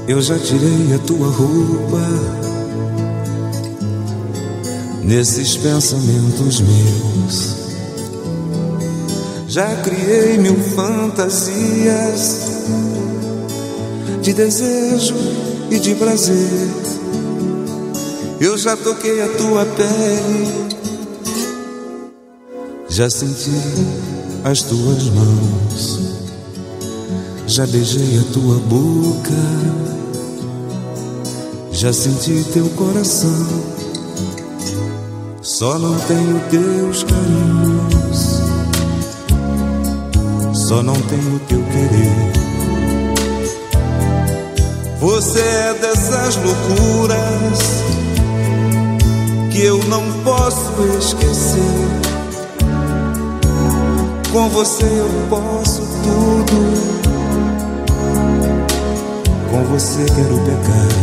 Eu já tirei a tua roupa nesses pensamentos meus. Já criei mil fantasias de desejo e de prazer. Eu já toquei a tua pele, já senti as tuas mãos, já beijei a tua boca, já senti teu coração. Só não tenho teus carinhos, só não tenho teu querer. Você é dessas loucuras que eu não posso esquecer. Com você eu posso tudo, com você quero pecar.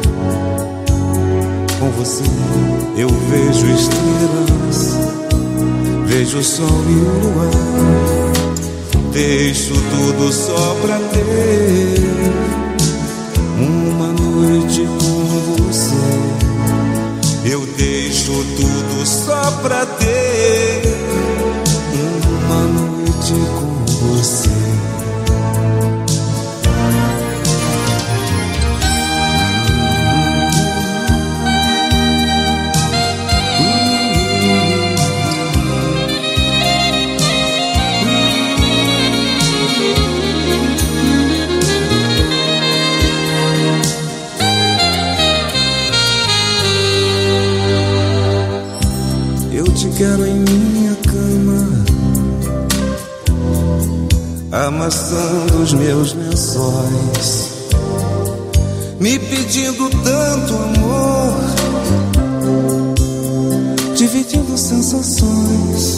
Com você eu vejo estrelas, vejo o sol e o luar. Deixo tudo só pra ter uma noite com você. Eu deixo tudo só pra ter uma noite com você. Quero em minha cama, amassando os meus lençóis, me pedindo tanto amor, dividindo sensações.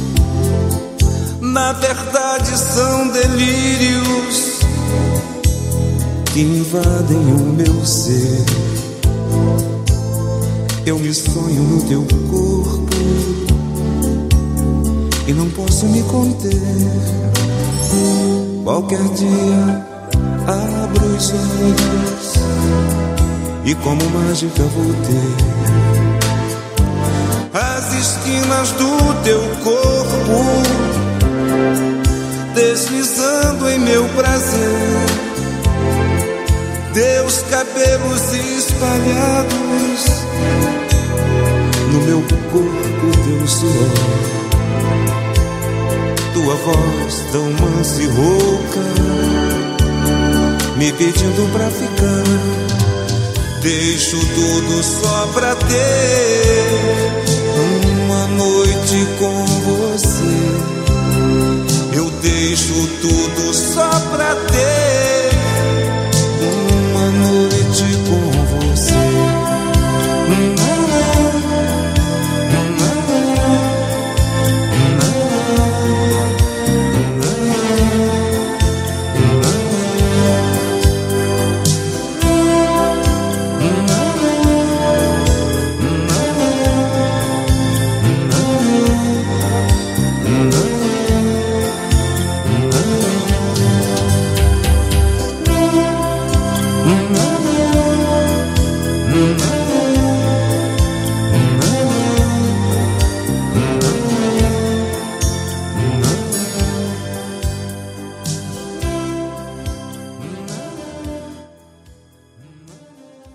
Na verdade são delírios que invadem o meu ser. Eu me sonho no teu corpo e não posso me conter. Qualquer dia abro os olhos e como mágica vou ter as esquinas do teu corpo deslizando em meu prazer. Teus cabelos espalhados no meu corpo, teu suor, tua voz tão mansa e rouca, me pedindo pra ficar. Deixo tudo só pra ter uma noite com você. Eu deixo tudo só pra ter